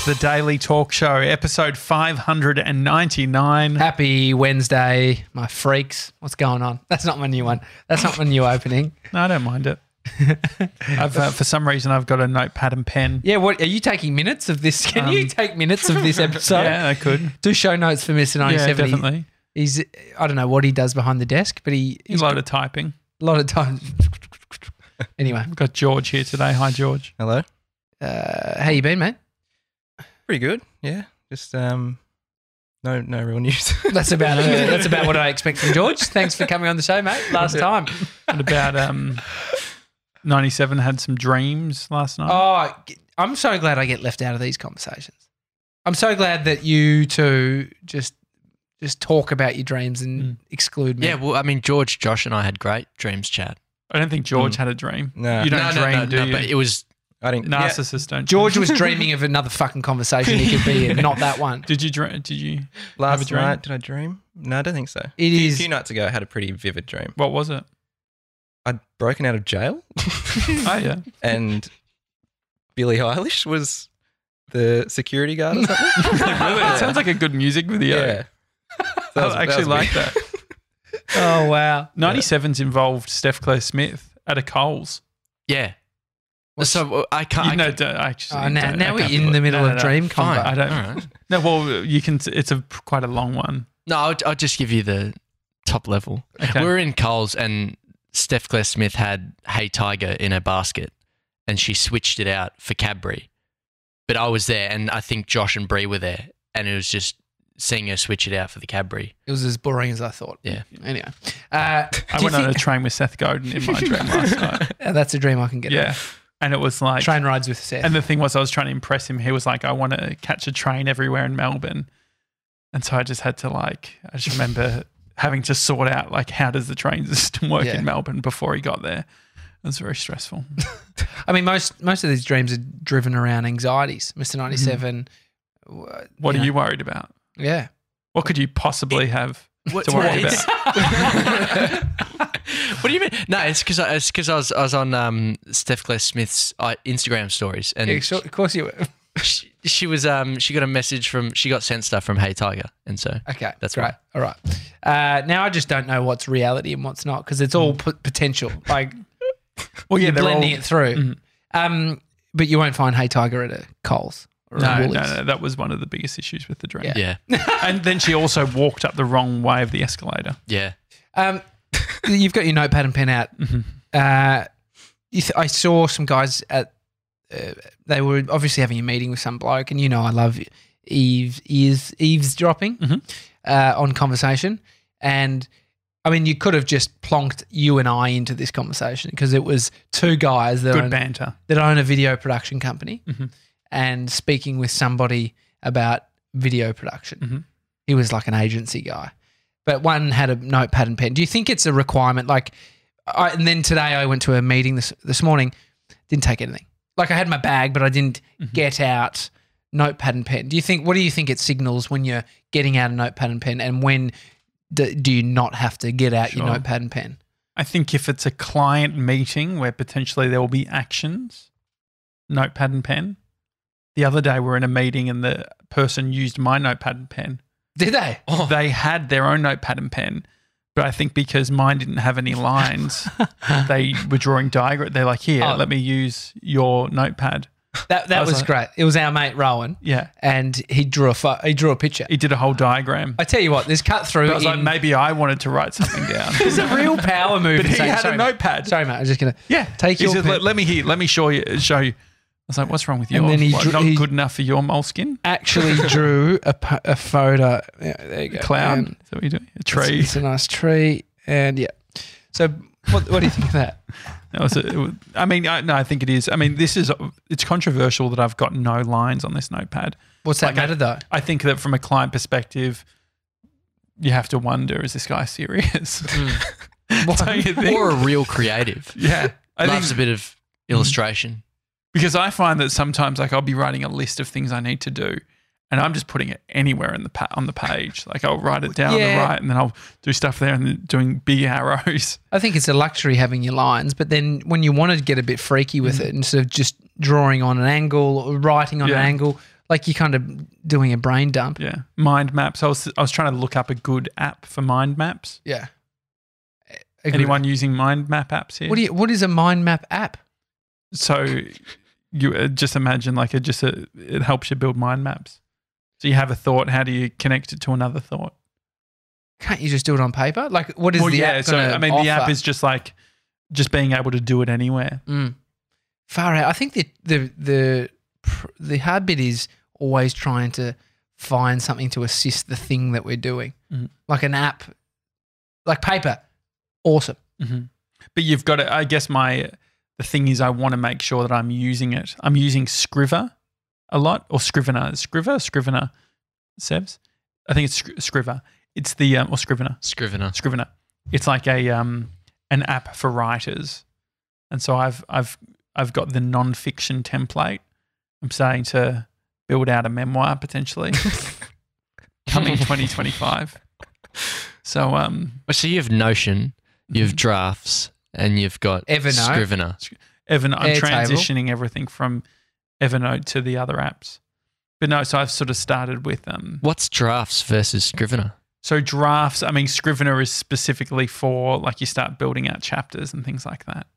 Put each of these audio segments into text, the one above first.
the Daily Talk Show, episode 599. Happy Wednesday, my freaks. What's going on? That's not my new one. That's not my new opening. No, I don't mind it. For some reason, I've got a notepad and pen. Yeah, what are you taking minutes of this? Can you take minutes of this episode? Yeah, I could. Do show notes for Mr. 97. Yeah, definitely. He's I don't know what he does behind the desk, but he's A lot of typing. a lot of time. Anyway, We've got George here today. Hi, George. Hello. how you been, mate? Pretty good. Yeah. Just no real news. That's about what I expect from George. Thanks for coming on the show, mate. Last time. What about 97 had some dreams last night? Oh, I'm so glad I get left out of these conversations. I'm so glad that you two just talk about your dreams and exclude me. Yeah, well, I mean, George, Josh and I had great dreams chat. I don't think George had a dream. No. You don't dream, do you? But it was... I didn't. Narcissists don't. George was dreaming of another fucking conversation he could be in, not that one. Did you dream? Did you have a Last dream? night, did I dream? No, I don't think so. It A is. few nights ago, I had a pretty vivid dream. What was it? I'd broken out of jail, Oh, yeah. and Billie Eilish was the security guard or something. Really? It sounds like a good music video. Yeah. So I actually like that. Oh, wow. 97's involved Steph Claire Smith at a Coles. Yeah. So I can't... You know, actually, Oh, now I we're can't in do the it. middle No, of dream Fine. convo. I don't. All right. No, well, you can. It's quite a long one. No, I'll just give you the top level. Okay. We were in Coles and Steph Claire Smith had Hey Tiger in her basket and she switched it out for Cadbury. But I was there and I think Josh and Bree were there and it was just seeing her switch it out for the Cadbury. It was as boring as I thought. Yeah. Anyway. I went on a train with Seth Godin in my dream last night. That's a dream I can get. Yeah, and it was like Train rides with Seth. And the thing was, I was trying to impress him. He was like, I want to catch a train everywhere in Melbourne. And so I just had to I just remember having to sort out how does the train system work Yeah. in Melbourne before he got there. It was very stressful. I mean, most of these dreams are driven around anxieties. Mr. 97. What are you worried about? Yeah. What could you possibly have What- to worry it's- about? What do you mean? No, it's because I was on Steph Claire Smith's Instagram stories and Yeah, sure, of course you were. she was she got a message she got sent stuff from Hey Tiger and so Okay, That's great. why. All right. Now I just don't know what's reality and what's not because it's all potential. Well, yeah, you're they're blending all- it through. But you won't find Hey Tiger at a Coles or a No, Woolies. that was one of the biggest issues with the dream. Yeah. yeah. And then she also walked up the wrong way of the escalator. Yeah. You've got your notepad and pen out. I saw some guys at. They were obviously having a meeting with some bloke, and I love eavesdropping on conversation. And I mean, you could have just plonked you and I into this conversation because it was two guys that Good banter. that own a video production company and speaking with somebody about video production. He was like an agency guy. But one had a notepad and pen. Do you think it's a requirement? And then today I went to a meeting this morning, didn't take anything. I had my bag, but I didn't get out notepad and pen. What do you think it signals when you're getting out a notepad and pen, and when do you not have to get out your Sure. notepad and pen? I think if it's a client meeting where potentially there will be actions, notepad and pen. The other day we were in a meeting and the person used my notepad and pen. Did they? They had their own notepad and pen, but I think because mine didn't have any lines, they were drawing diagram. They're like, here, let me use your notepad. That was was like- great. It was our mate Rowan. Yeah. And he drew a picture. He did a whole diagram. I tell you what, there's cut through. But I was like, maybe I wanted to write something down. It's a real power move. But to he say, had sorry, a mate. notepad. Sorry, mate. I'm just gonna take He your said, pen. let me show you. I was like, what's wrong with you? And then he drew- not he- good enough for your moleskin? Actually drew a photo. Yeah, there you go. Cloud? And Is that what you're doing? A tree? It's a nice tree, and yeah. So, what do you think of that? I think it is. I mean, it's controversial that I've got no lines on this notepad. What's that matter though? I think that from a client perspective, you have to wonder, is this guy serious? Don't you think? Or a real creative. Yeah. I Loves think a bit of illustration. because I find that sometimes I'll be writing a list of things I need to do and I'm just putting it anywhere on the page. I'll write it down on the right and then I'll do stuff there and then doing big arrows. I think it's a luxury having your lines, but then when you want to get a bit freaky with it, instead of just drawing on an angle or writing on an angle, Like you're kind of doing a brain dump. Yeah. Mind maps. I was trying to look up a good app for mind maps. Yeah. Anyone using mind map apps here? What is a mind map app? So you just imagine like it helps you build mind maps. So you have a thought. How do you connect it to another thought? Can't you just do it on paper? Like what is the app so I mean, the app offer? is just like being able to do it anywhere. Far out. I think the hard bit is always trying to find something to assist the thing that we're doing. Like an app, like paper. Awesome. But you've got to, I guess the thing is I want to make sure that I'm using it. I'm using Scrivener a lot, or Scrivener. Scrivener, Sebs? I think it's Scrivener. It's the, or Scrivener. Scrivener. It's like an app for writers. And so I've got the non-fiction template. I'm starting to build out a memoir potentially coming 2025. So so you have Notion, you have Drafts, and you've got Evernote. Scrivener. I'm Airtable. transitioning everything from Evernote to the other apps. But no, so I've sort of started with What's Drafts versus Scrivener? So Drafts, I mean, Scrivener is specifically for like you start building out chapters and things like that.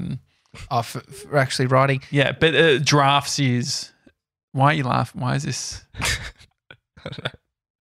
For actually writing. Yeah, but Drafts is, why are you laughing? Why is this? I don't know.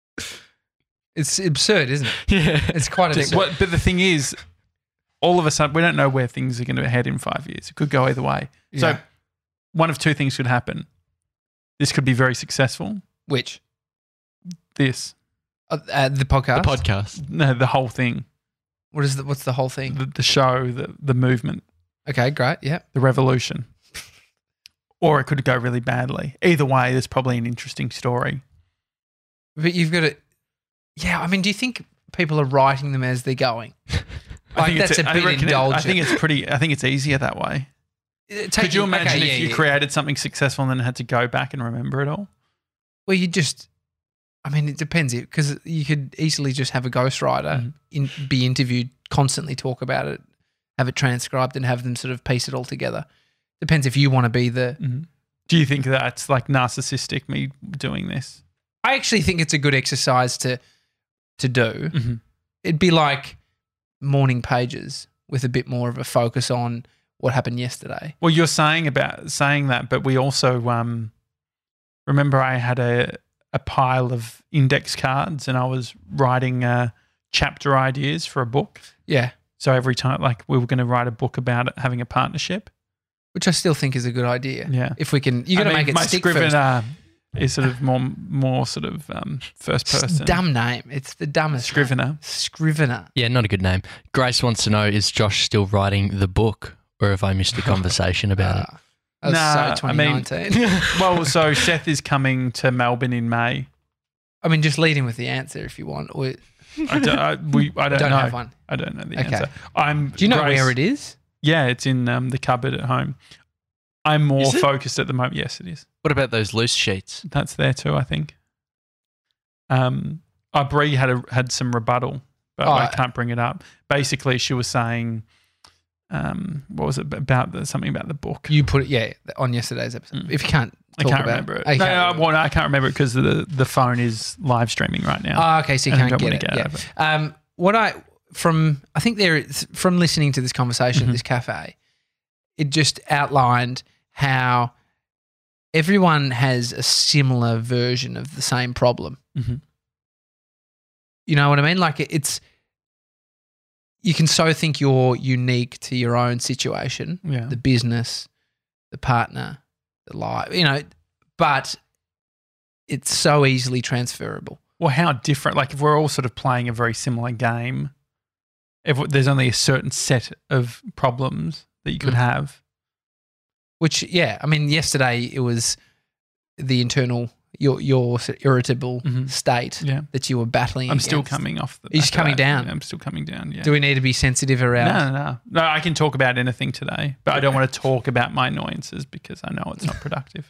It's absurd, isn't it? Yeah. It's quite absurd. But the thing is, all of a sudden, we don't know where things are going to head in 5 years. It could go either way. Yeah. So one of two things could happen. This could be very successful. Which? This. The podcast? The podcast. No, the whole thing. What's the whole thing? The show, the movement, Okay, great. Yeah. the revolution. Or it could go really badly. Either way, there's probably an interesting story. But you've got to, yeah, I mean, do you think people are writing them as they're going? Like that's a bit indulgent. I think it's easier that way. Could you imagine if you created something successful and then had to go back and remember it all? Well, it depends because you could easily just have a ghostwriter be interviewed, constantly talk about it, have it transcribed and have them sort of piece it all together. Depends if you want to be the... Do you think that's like narcissistic, me doing this? I actually think it's a good exercise to do. It'd be like morning pages with a bit more of a focus on what happened yesterday. Well, you're saying that, but we also remember I had a pile of index cards and I was writing chapter ideas for a book. Yeah. So every time, like we were going to write a book about it, having a partnership. Which I still think is a good idea. Yeah. If we can, you got to make it stick first. Scrivener is sort of more sort of first person. Dumb name. It's the dumbest. Scrivener. Scrivener. Yeah, not a good name. Grace wants to know, is Josh still writing the book or have I missed a conversation about it? That was so 2019. Well, so Seth is coming to Melbourne in May. I mean, just lead in with the answer if you want. Or I don't know. have one. I don't know the Okay. answer. Do you know where it is? Yeah, it's in the cupboard at home. I'm more focused at the moment. Yes, it is. What about those loose sheets? That's there too, I think. Brie had some rebuttal, but I can't bring it up. Basically, she was saying, what was it about? Something about the book. You put it, on yesterday's episode. If you can't, I can't remember it. I can't remember it because the phone is live streaming right now. Oh, okay, so you can't get it. Out of it. I think from listening to this conversation at this cafe, it just outlined how everyone has a similar version of the same problem. You know what I mean? Like you can so think you're unique to your own situation, the business, the partner, the life, but it's so easily transferable. Well, how different? Like if we're all sort of playing a very similar game, if there's only a certain set of problems that you could have. Which, I mean, yesterday it was the internal, your irritable state that you were battling. I'm still coming off the. You're just coming down. Yeah, I'm still coming down. Yeah. Do we need to be sensitive around? No. I can talk about anything today, but I don't want to talk about my annoyances because I know it's not productive.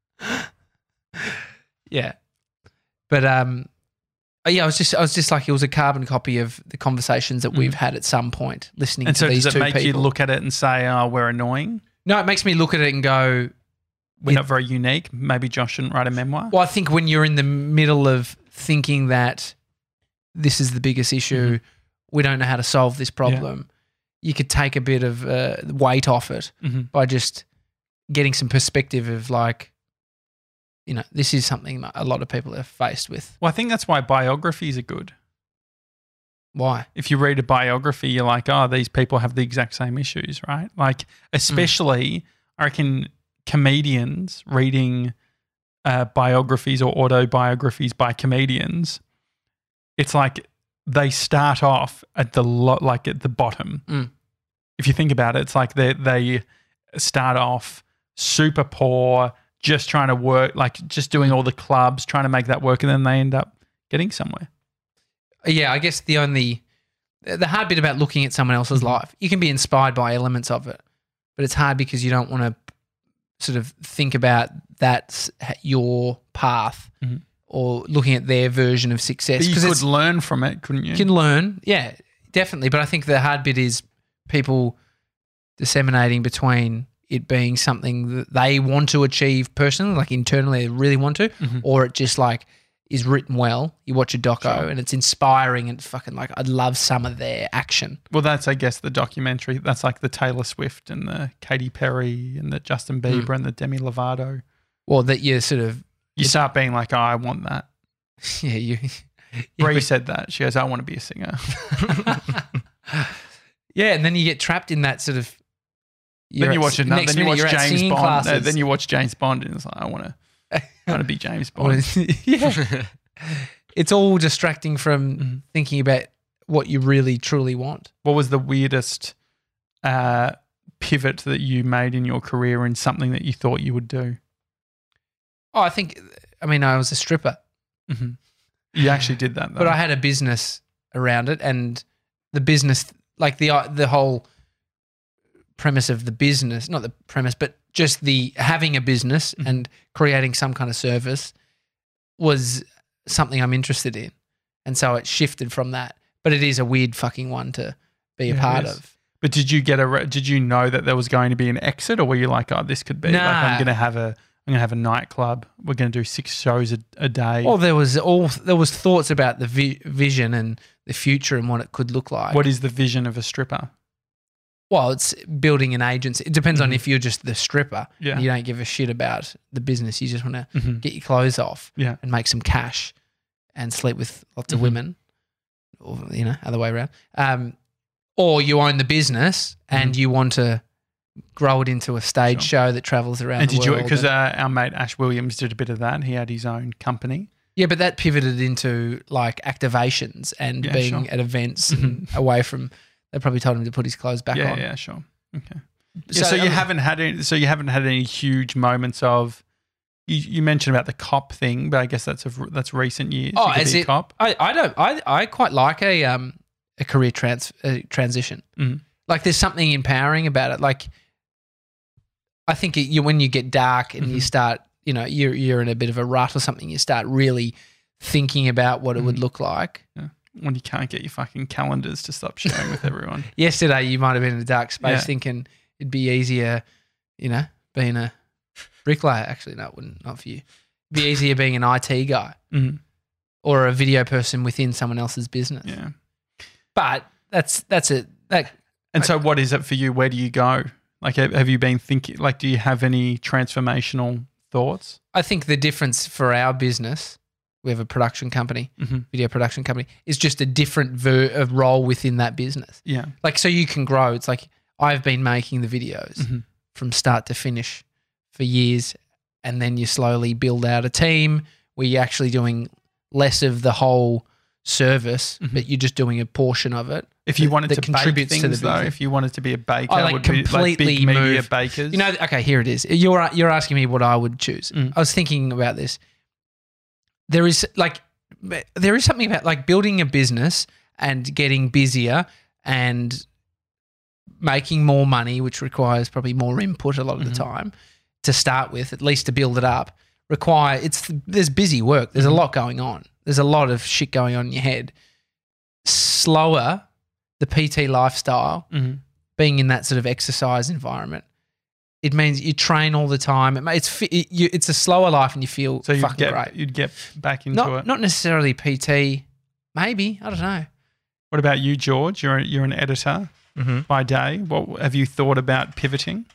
Yeah, but I was just like it was a carbon copy of the conversations that we've had at some point listening to these two people. And so does it make you look at it and say, "Oh, we're annoying"? No, it makes me look at it and go, we're not very unique. Maybe Josh shouldn't write a memoir. Well, I think when you're in the middle of thinking that this is the biggest issue, we don't know how to solve this problem, you could take a bit of weight off it by just getting some perspective of like, this is something a lot of people are faced with. Well, I think that's why biographies are good. Why? If you read a biography, you're like, oh, these people have the exact same issues, right? Like, especially, I reckon comedians reading biographies or autobiographies by comedians, it's like they start off at the bottom. If you think about it, it's like they start off super poor, just trying to work, like just doing all the clubs, trying to make that work, and then they end up getting somewhere. Yeah, I guess the hard bit about looking at someone else's life, you can be inspired by elements of it, but it's hard because you don't want to sort of think about that's your path or looking at their version of success. But you could learn from it, couldn't you? You can learn, yeah, definitely. But I think the hard bit is people disseminating between it being something that they want to achieve personally, like internally they really want to, or it just like is written well. You watch a doco and it's inspiring and fucking like I'd love some of their action. Well, that's, I guess, the documentary. That's like the Taylor Swift and the Katy Perry and the Justin Bieber and the Demi Lovato. Well, that you sort of... You start being like, oh, I want that. Yeah, Brie said that. She goes, I want to be a singer. Yeah, and then you get trapped in that sort of... Then you watch another. Then you watch James Bond. Then you watch James Bond, and it's like, I want to be James Bond. Yeah, it's all distracting from thinking about what you really truly want. What was the weirdest pivot that you made in your career in something that you thought you would do? Oh, I was a stripper. You actually did that, though. But I had a business around it, and the business, like the whole premise of the business, not the premise, but just the having a business and creating some kind of service was something I'm interested in. And so it shifted from that. But it is a weird fucking one to be a part of. But did you did you know that there was going to be an exit, or were you like, oh, this could be like I'm going to have a nightclub. We're going to do 6 shows a day. Well, there was thoughts about the vision and the future and what it could look like. What is the vision of a stripper? Well, it's building an agency. It depends on if you're just the stripper and you don't give a shit about the business. You just want to get your clothes off and make some cash and sleep with lots of women, or other way around. Or you own the business and you want to grow it into a stage show that travels around the world. Because our mate Ash Williams did a bit of that. He had his own company. Yeah, but that pivoted into like activations and being at events and away from. They probably told him to put his clothes back on. Yeah, sure. Okay. So you haven't had any huge moments of. You mentioned about the cop thing, but I guess that's recent years. Oh, as a cop. I quite like a career transition. Like there's something empowering about it. Like I think when you get dark and you start, you're in a bit of a rut or something, you start really thinking about what it would look like. Yeah. When you can't get your fucking calendars to stop sharing with everyone. Yesterday you might have been in a dark space thinking it'd be easier, being a bricklayer. Actually, no, it wouldn't. Not for you. It'd be easier being an IT guy or a video person within someone else's business. Yeah. But that's it. So what is it for you? Where do you go? Like, have you been thinking, like, do you have any transformational thoughts? I think the difference for our business, we have a production company, video production company, is just a different role within that business. Yeah. Like, so you can grow. It's like I've been making the videos from start to finish for years, and then you slowly build out a team where you're actually doing less of the whole service, but you're just doing a portion of it. If you wanted to bake things, though, if you wanted to be a baker, would completely be like big media move. bakers. Okay, here it is. You're asking me what I would choose. I was thinking about this. There is something about like building a business and getting busier and making more money, which requires probably more input a lot of the time to start with, at least to build it up. There's busy work. There's a lot going on. There's a lot of shit going on in your head. Slower, the PT lifestyle, being in that sort of exercise environment It means you train all the time. It's a slower life and you feel So fucking great. you'd get back into it. Not necessarily PT. Maybe. I don't know. What about you, George? You're an editor by day. What have you thought about pivoting?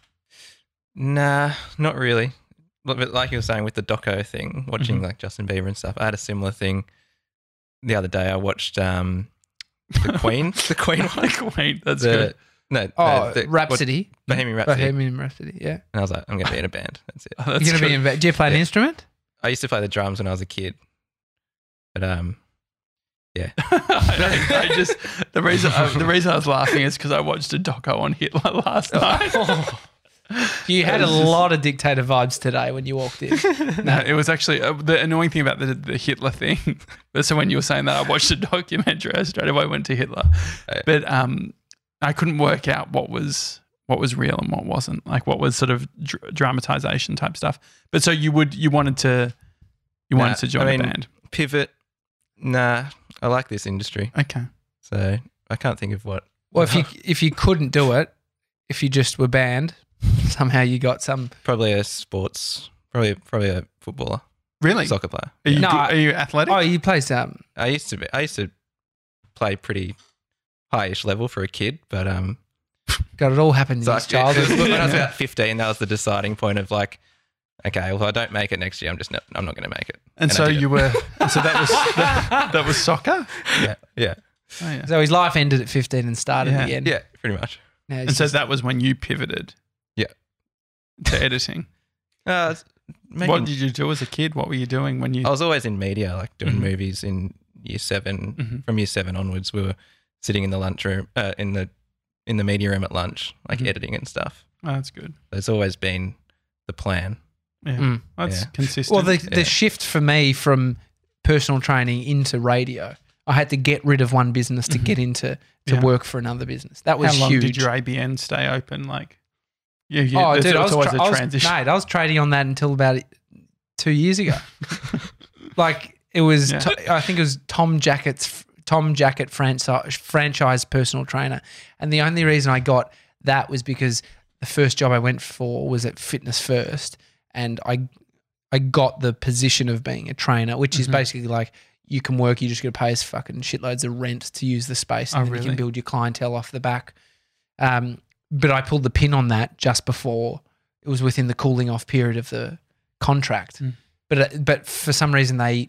Nah, not really. But like you were saying with the doco thing, watching like Justin Bieber and stuff, I had a similar thing the other day. I watched the Queen, the Queen one. Queen, that's good. Rhapsody. Bohemian Rhapsody. Bohemian Rhapsody, yeah. And I was like, I'm going to be in a band. That's it. Oh, that's You're going to be in. Do you play an instrument? I used to play the drums when I was a kid, but yeah. I just the reason I was laughing is because I watched a doco on Hitler last night. You had a lot of dictator vibes today when you walked in. No, it was actually the annoying thing about the Hitler thing. So when you were saying that, I watched a documentary. I straight away went to Hitler, but I couldn't work out what was real and what wasn't. Like what was sort of dramatization type stuff. But so you wanted to join a band. Pivot. Nah, I like this industry. Okay. So I can't think of what. Well, if you couldn't do it, if you just were banned, somehow you got some. Probably a sports. Probably a footballer. Really? Soccer player. Are you athletic? Oh, you play some. I used to play pretty high-ish level for a kid, but God, it all happened in his childhood. When I was about 15, that was the deciding point of like, okay, well, if I don't make it next year, I'm not going to make it. And so you were. And so that was soccer. Yeah. Oh, yeah. So his life ended at 15 and started again. Yeah, pretty much. And so that was when you pivoted. Yeah. To editing. What did you do as a kid? What were you doing when you? I was always in media, like doing movies in year 7. From year 7 onwards, we were sitting in the lunchroom, in the media room at lunch, like editing and stuff. Oh, that's good. It's always been the plan. Yeah, that's consistent. Well, the shift for me from personal training into radio, I had to get rid of one business to get into work for another business. That was huge. How long did your ABN stay open? Like, dude, it's always a transition. I was trading on that until about 2 years ago. Like it was, I think it was Tom Jacket franchise personal trainer, and the only reason I got that was because the first job I went for was at Fitness First, and I got the position of being a trainer, which is basically like you can work, you just got to pay us fucking shitloads of rent to use the space, and then you can build your clientele off the back. But I pulled the pin on that just before it was within the cooling off period of the contract. But for some reason they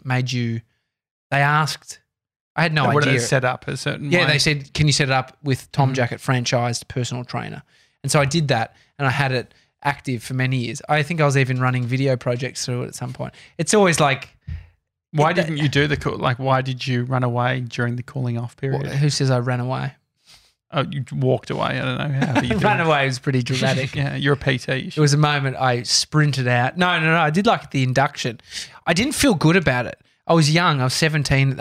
asked. I had no idea. What did it set up a certain way? Yeah, they said, can you set it up with Tom Jacket franchised personal trainer? And so I did that, and I had it active for many years. I think I was even running video projects through it at some point. It's always like... Why didn't you do why did you run away during the cooling off period? Who says I ran away? Oh, you walked away. I don't know how you ran away was pretty dramatic. Yeah, you're a PT. It was a moment I sprinted out. No. I did like the induction. I didn't feel good about it. I was young. I was 17.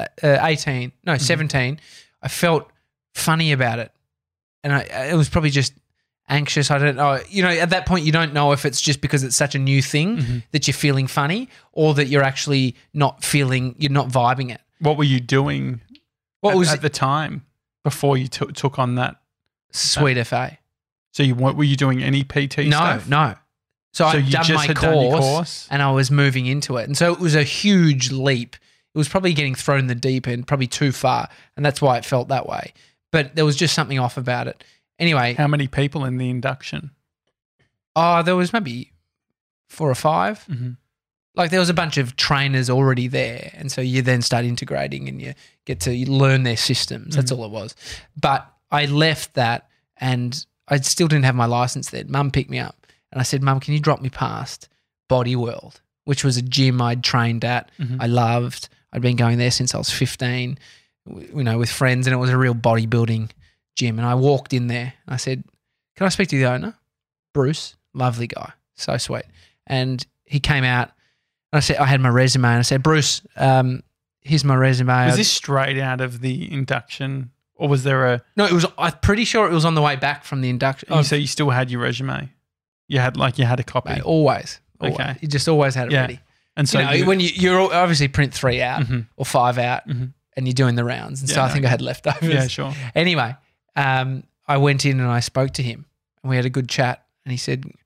I felt funny about it. And it was probably just anxious. I don't know. You know, at that point, you don't know if it's just because it's such a new thing that you're feeling funny or that you're actually not vibing it. What were you doing at the time before you took on that? Sweet FA. So were you doing any PT stuff? No. So I'd done my course and I was moving into it. And so it was a huge leap. It was probably getting thrown in the deep end, probably too far. And that's why it felt that way. But there was just something off about it. Anyway. How many people in the induction? There was maybe 4 or 5. Like there was a bunch of trainers already there. And so you then start integrating and you get to learn their systems. That's all it was. But I left that and I still didn't have my license then. Mum picked me up. And I said, Mum, can you drop me past Body World, which was a gym I'd trained at. I loved. I'd been going there since I was 15, with friends, and it was a real bodybuilding gym. And I walked in there. I said, can I speak to the owner? Bruce, lovely guy, so sweet. And he came out, and I said, I had my resume, and I said, Bruce, here's my resume. Was this straight out of the induction, or was there a? No, it was. I'm pretty sure it was on the way back from the induction. So you still had your resume. You had a copy. Mate, always. Okay. You just always had it ready. And so when you're obviously print 3 out or 5 out and you're doing the rounds. And so I think I had leftovers. Yeah, sure. Anyway, I went in and I spoke to him and we had a good chat and he said,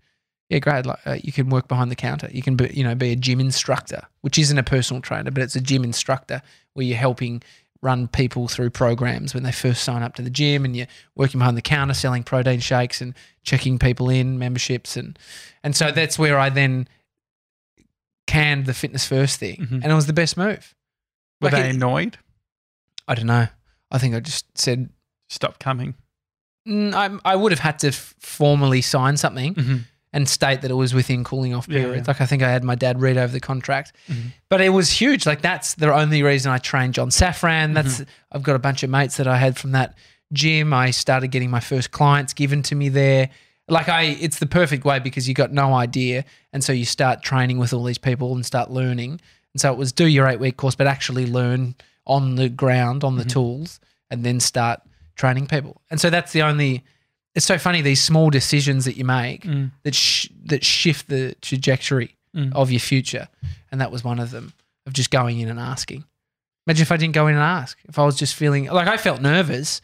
Yeah, great. Like you can work behind the counter. You can be a gym instructor, which isn't a personal trainer, but it's a gym instructor where you're helping run people through programs when they first sign up to the gym, and you're working behind the counter selling protein shakes and checking people in, memberships, and so that's where I then canned the Fitness First thing, and it was the best move. Were they annoyed? I don't know. I think I just said stop coming. I would have had to formally sign something and state that it was within cooling off periods. Yeah. Like I think I had my dad read over the contract, but it was huge. Like that's the only reason I trained John Safran. I've got a bunch of mates that I had from that gym. I started getting my first clients given to me there. Like it's the perfect way because you got no idea. And so you start training with all these people and start learning. And so it was do your 8-week course, but actually learn on the ground, on the tools, and then start training people. And so that's the only. It's so funny, these small decisions that you make that shift the trajectory of your future. And that was one of them, of just going in and asking. Imagine if I didn't go in and ask. If I was just feeling like I felt nervous.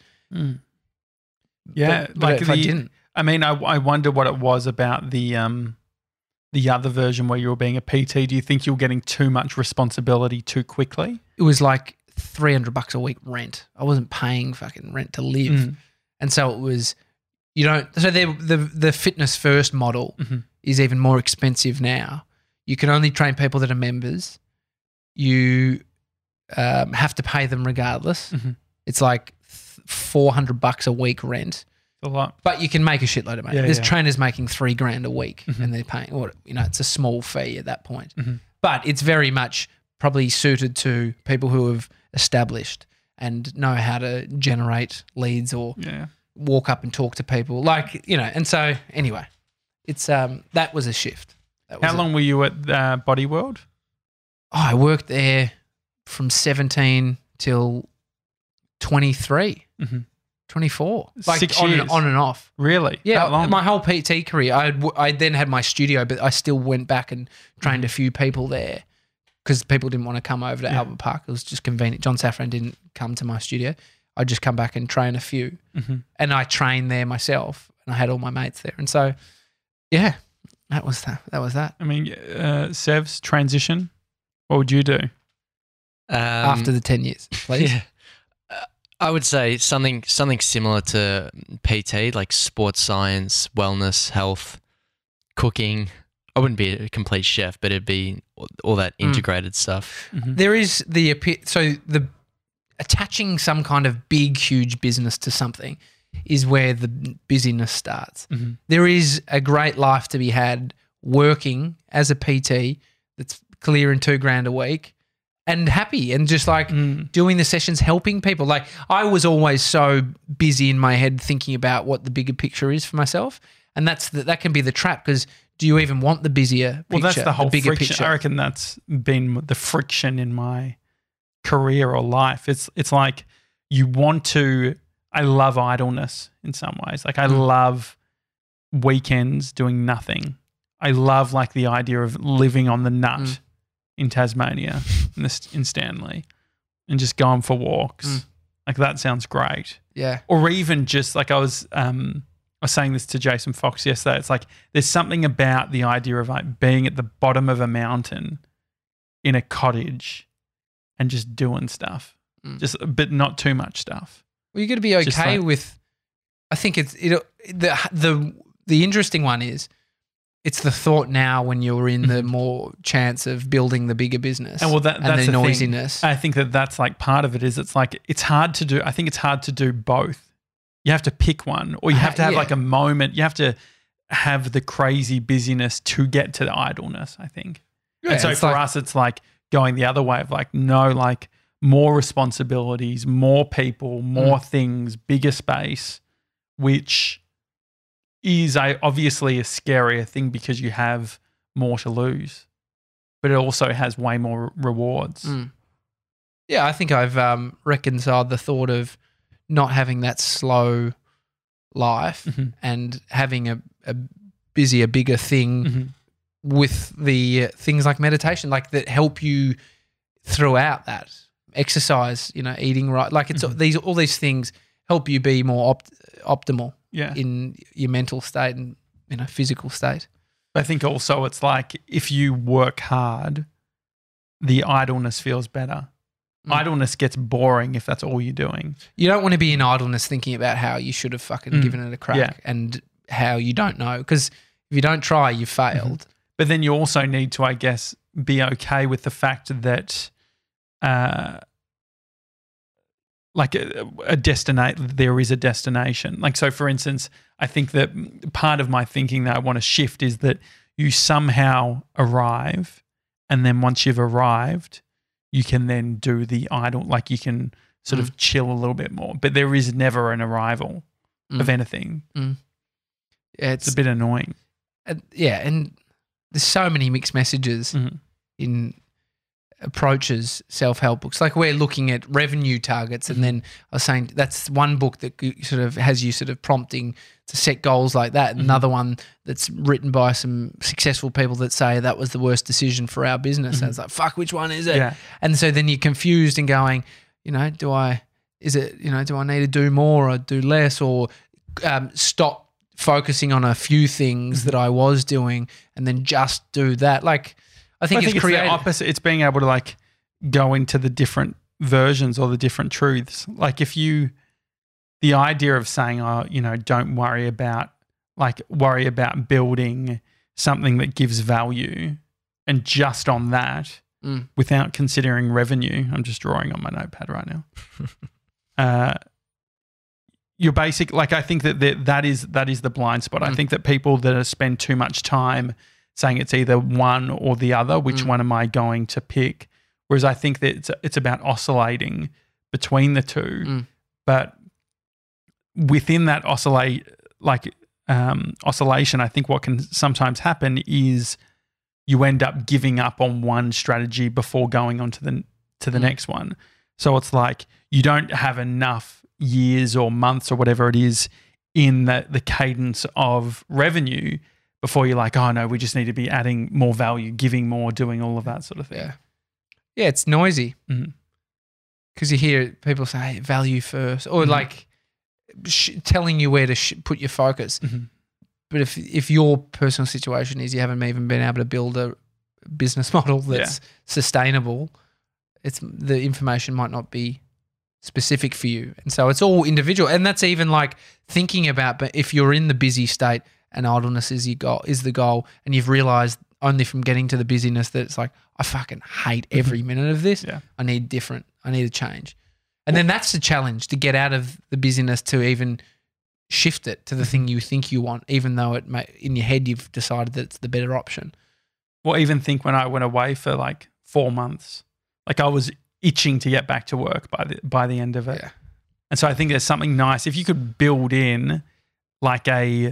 Yeah, but if I didn't. I mean, I wonder what it was about the other version where you were being a PT. Do you think you were getting too much responsibility too quickly? It was like $300 a week rent. I wasn't paying fucking rent to live. And so it was... So the Fitness First model is even more expensive now. You can only train people that are members. You have to pay them regardless. It's like $400 a week rent. A lot. But you can make a shitload of money. Yeah, There's yeah. trainers making $3,000 a week and they're paying, it's a small fee at that point. But it's very much probably suited to people who have established and know how to generate leads or walk up and talk to people. And so anyway, it's that was a shift. How long were you at Body World? I worked there from 17 till 23. 24, like 6 on years. and off. Really? Yeah, That long? my whole PT career. I then had my studio, but I still went back and trained a few people there because people didn't want to come over to Albert Park. It was just convenient. John Safran didn't come to my studio. I'd just come back and train a few, and I trained there myself, and I had all my mates there, and so yeah, that was that. I mean, Sev's transition. What would you do? After the 10 years, please. Yeah. I would say something similar to PT, like sports science, wellness, health, cooking. I wouldn't be a complete chef, but it'd be all that integrated stuff. There is the attaching some kind of big, huge business to something is where the busyness starts. There is a great life to be had working as a PT that's clearing $2,000 a week and happy and just like doing the sessions, helping people. Like I was always so busy in my head thinking about what the bigger picture is for myself. And that can be the trap because do you even want the busier picture? Well, that's the whole bigger friction. picture? I reckon that's been the friction in my career or life. It's like you want to – I love idleness in some ways. Like I love weekends doing nothing. I love like the idea of living on the nut in Tasmania in Stanley and just going for walks. Like that sounds great. Yeah. Or even just like I was saying this to Jason Fox yesterday. It's like there's something about the idea of like being at the bottom of a mountain in a cottage and just doing stuff, but not too much stuff. Well, you got to be okay with. I think the interesting one is it's the thought now when you're in the more chance of building the bigger business and that's the the noisiness. Thing. I think that's like part of it is it's like it's hard to do. I think it's hard to do both. You have to pick one, or you have to have like a moment. You have to have the crazy busyness to get to the idleness, I think. Yeah, and so for us, it's like going the other way of like, no, like more responsibilities, more people, more things, bigger space, which is obviously a scarier thing because you have more to lose, but it also has way more rewards. Yeah, I think I've reconciled the thought of not having that slow life and having a busier, bigger thing with the things like meditation, like that help you throughout that exercise, eating right. Like it's all these things help you be more optimal in your mental state and physical state. I think also it's like if you work hard, the idleness feels better. Idleness gets boring if that's all you're doing. You don't want to be in idleness thinking about how you should have fucking given it a crack and how you don't know. Because if you don't try, you failed. But then you also need to, I guess, be okay with the fact that there is a destination. Like, so for instance, I think that part of my thinking that I want to shift is that you somehow arrive, and then once you've arrived, you can then do the idle, like you can sort of chill a little bit more. But there is never an arrival of anything. Yeah, it's a bit annoying. And there's so many mixed messages in approaches, self-help books. Like we're looking at revenue targets, and then I was saying that's one book that sort of has you sort of prompting to set goals like that. Another one that's written by some successful people that say that was the worst decision for our business. And it's like, fuck, which one is it? Yeah. And so then you're confused and going, do I need to do more or do less, or stop focusing on a few things that I was doing and then just do that? Like, I think it's the opposite. It's being able to like go into the different versions or the different truths. Like the idea of saying, don't worry about building something that gives value and just on that without considering revenue. I'm just drawing on my notepad right now. You're basic. Like, I think that is the blind spot. I think that people that spend too much time saying it's either one or the other, which one am I going to pick? Whereas I think that it's about oscillating between the two. But within that oscillation, I think what can sometimes happen is you end up giving up on one strategy before going on to the next one. So it's like you don't have enough years or months or whatever it is in the cadence of revenue before you're like, oh no, we just need to be adding more value, giving more, doing all of that sort of thing. Yeah, it's noisy because you hear people say value first, or like telling you where to put your focus. But if your personal situation is you haven't even been able to build a business model that's sustainable, the information might not be specific for you. And so it's all individual. And that's even like thinking about, but if you're in the busy state and idleness is the goal, and you've realized only from getting to the busyness that it's like, I fucking hate every minute of this. I need a change. And then that's the challenge, to get out of the busyness to even shift it to the thing you think you want, even though in your head you've decided that it's the better option. Well, even think when I went away for like 4 months, like I was itching to get back to work by the end of it. And so I think there's something nice if you could build in like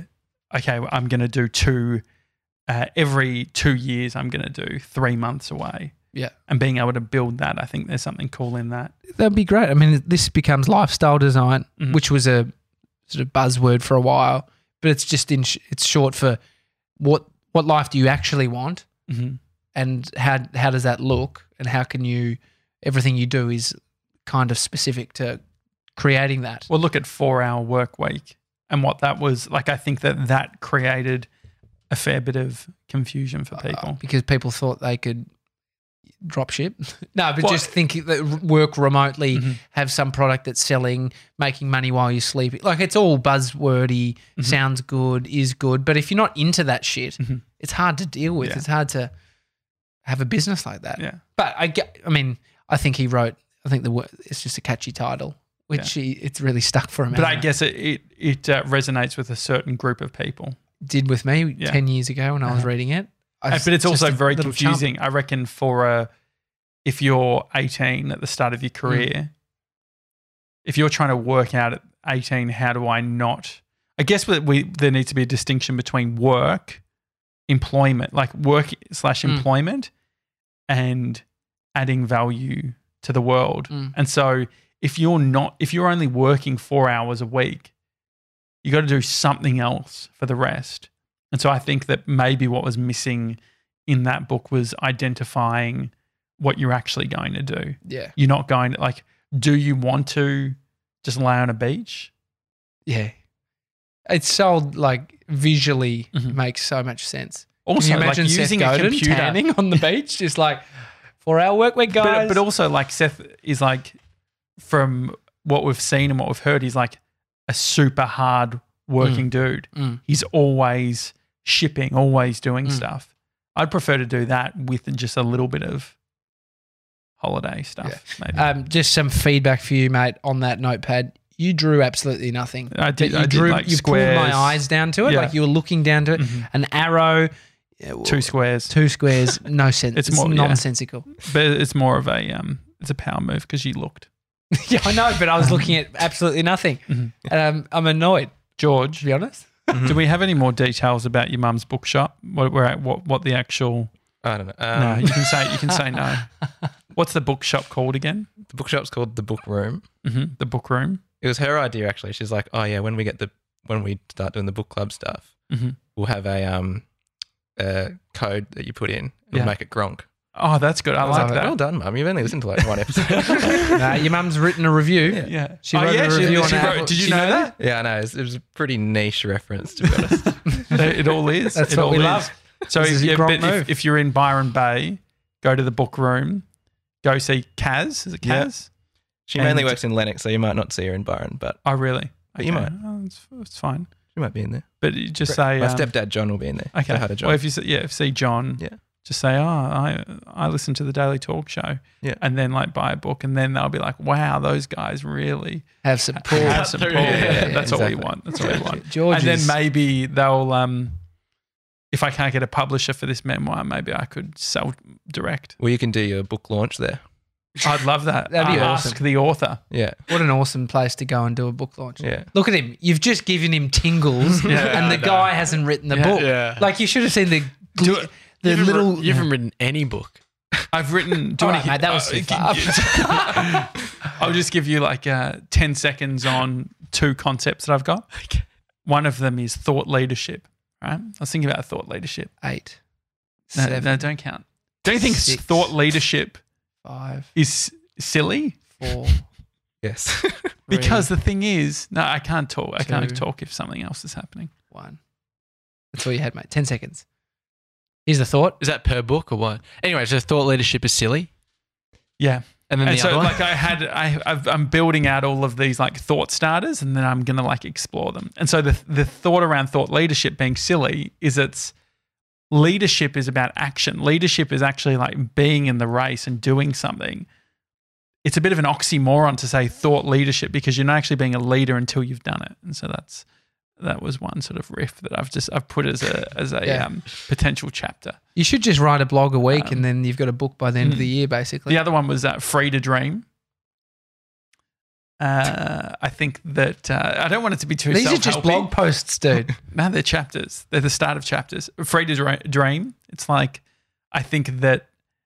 I'm going to do every 2 years I'm going to do 3 months away. And being able to build that, I think there's something cool in that. That'd be great. I mean, this becomes lifestyle design, which was a sort of buzzword for a while, but it's just it's short for what life do you actually want, and how does that look, and how can you, everything you do is kind of specific to creating that. Well, look at 4-hour work week and what that was like. I think that created a fair bit of confusion for people because people thought they could drop ship. No, but just think that work remotely, have some product that's selling, making money while you're sleeping. Like, it's all buzzwordy, sounds good, is good. But if you're not into that shit, it's hard to deal with. It's hard to have a business like that. But I think he wrote, it's just a catchy title, which it's really stuck for him. But I guess it resonates with a certain group of people. Did with me 10 years ago when I was reading it. But it's also very confusing. I reckon if you're 18 at the start of your career, if you're trying to work out at 18, how do I not? I guess there needs to be a distinction between employment, like work/employment, and adding value to the world. And so if you're only working 4 hours a week, you got to do something else for the rest. And so I think that maybe what was missing in that book was identifying what you're actually going to do. Yeah. You're not going to, like, do you want to just lay on a beach? Yeah. It's so, like, visually makes so much sense. Also, Can you imagine like Seth using a Godin computer. tanning on the beach, just like 4-hour work week, guys? But also, like Seth is like, from what we've seen and what we've heard, he's like a super hard working dude. He's always shipping, always doing stuff. I'd prefer to do that with just a little bit of holiday stuff. Maybe. Just some feedback for you, mate, on that notepad. You drew absolutely nothing. I did. But I did like you squares. pulled my eyes down to it, Yeah. like you were looking down to it. An arrow. 2 squares. 2 squares, no sense. It's more- yeah. nonsensical. But it's more of a it's a power move because you looked. Yeah, I know, but I was looking at absolutely nothing. And I'm annoyed, to George, be honest. do we have any more details about your mum's bookshop? What the actual? I don't know. No, you can say no. What's the bookshop called again? The bookshop's called The Book Room. The book room. It was her idea, actually. She's like, oh, yeah, when we start doing the book club stuff, we'll have a code that you put in. It'll make it Gronk. Oh, that's good. I like that. Well done, Mum. You've only listened to like one episode. Your mum's written a review. Yeah. She wrote a review on Apple. Did you know that? Yeah, I know. It was a pretty niche reference, to be honest. It all is. That's It what all we is. love. So This is a Gronk but move. if you're in Byron Bay, go to the book room. Go see Kaz. Is it Yeah. Kaz? She mainly works in Lennox, so you might not see her in Byron, but Oh, really? But you might. Oh, it's fine. she might be in there. But you just say My stepdad John will be in there. Okay. Say hi to John. Well, if you see John, Yeah. just say, I listen to the Daily Talk Show. Yeah. And then like buy a book, and then they'll be like, wow, those guys really Have some pull. have some pull. Yeah, That's what we exactly. want. That's what we want. George And then is- maybe they'll if I can't get a publisher for this memoir, maybe I could sell direct. Well, you can do your book launch there. I'd love that. That'd be Ask awesome. the author. Yeah. What an awesome place to go and do a book launch. Yeah. Look at him. You've just given him tingles Yeah, and the I know. guy hasn't written the book. Yeah. Like you should have seen the little... You haven't written any book. I've written. Do you All want right, mate, that was too far. I'll just give you like 10 seconds on 2 concepts that I've got. Okay. One of them is thought leadership. Right? I was thinking about thought leadership. 8, No, 7, no, don't count. Don't you think 6, thought leadership 5, is silly? 4, Yes. Because the thing is, no, I can't talk. I can't 2. talk if something else is happening. 1. That's all you had, mate. 10 seconds. Here's the thought. Is that per book or what? Anyway, so thought leadership is silly. Yeah. And then And the so, other one? like, I'm building out all of these like thought starters, and then I'm gonna like explore them. And so the thought around thought leadership being silly is leadership is about action. Leadership is actually like being in the race and doing something. It's a bit of an oxymoron to say thought leadership because you're not actually being a leader until you've done it. And so that was one sort of riff that I've put as a Yeah. potential chapter. You should just write a blog a week and then you've got a book by the end of the year, basically. The other one was Free to Dream. I think that I don't want it to be too These are self-helpy. just blog posts, dude. No, they're chapters. They're the start of chapters. Free to Dream. It's like, I think that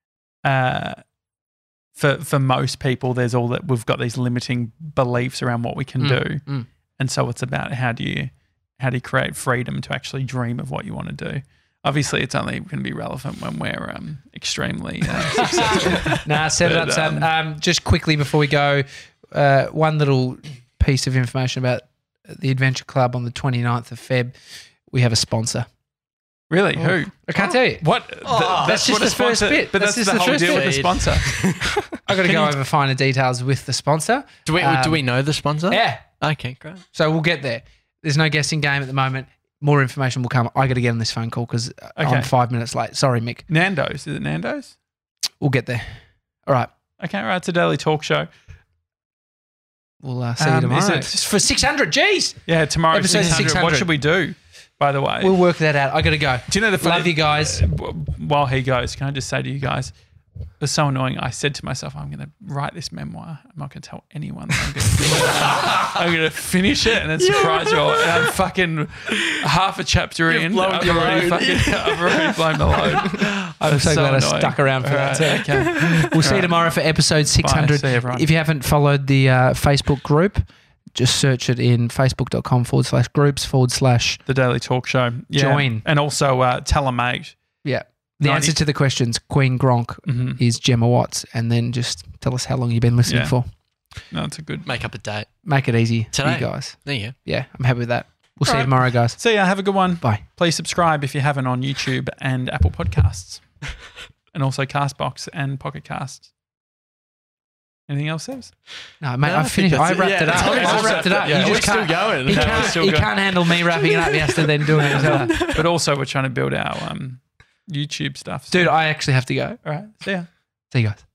for most people, there's all that we've got these limiting beliefs around what we can do. And so it's about how do you create freedom to actually dream of what you want to do. Obviously, it's only going to be relevant when we're extremely successful. Nah, set it up, But, son. Just quickly before we go, one little piece of information about the Adventure Club on the 29th of Feb. We have a sponsor. Really? Who? I can't tell you. What? That's just what a the first sponsor- bit. But That's that's, just the the whole first deal with the bit. sponsor. I've got to go over finer details with the sponsor. Do we know the sponsor? Yeah. Okay, great. So we'll get there. There's no guessing game at the moment. More information will come. I got to get on this phone call because I'm 5 minutes late. Sorry, Mick. Nando's. Is it Nando's? We'll get there. All right. Okay, right. It's a daily talk show. We'll see you Is tomorrow. it- For 600 G's. Yeah, tomorrow Episode 600. 600. What should we do, by the way? We'll work that out. I got to go. Do you know the funny, Love you guys. While he goes, can I just say to you guys, it was so annoying. I said to myself, I'm going to write this memoir. I'm not going to tell anyone that I'm going to do it. I'm going to finish it and then surprise you all. And I'm fucking half a chapter in. I've already blown the load. I'm so glad annoying. I stuck around for that too. Okay. We'll see you tomorrow for episode 600. See you, everyone. If you haven't followed the Facebook group, just search it in facebook.com/groups/ The Daily Talk Show. Yeah. Join. And also tell a mate. Yeah. The 90 answer to the questions, Queen Gronk is Gemma Watts, and then just tell us how long you've been listening Yeah. for. No, it's a good. Make up a date. Make it easy for Today. you guys. There you go. Yeah, I'm happy with that. We'll see you right. tomorrow, guys. See ya. Have a good one. Bye. Please subscribe if you haven't on YouTube and Apple Podcasts, and also Castbox and Pocket Casts. Anything else, Sebs? No, mate, No, I finished. I wrapped it up. I wrapped it up. Yeah, You we're just still can't. going. He No, we're can't. still He going. can't handle me wrapping it up. He has to then do it himself. But also, we're trying to build our YouTube stuff. So. Dude, I actually have to go. All right. See ya. See you guys.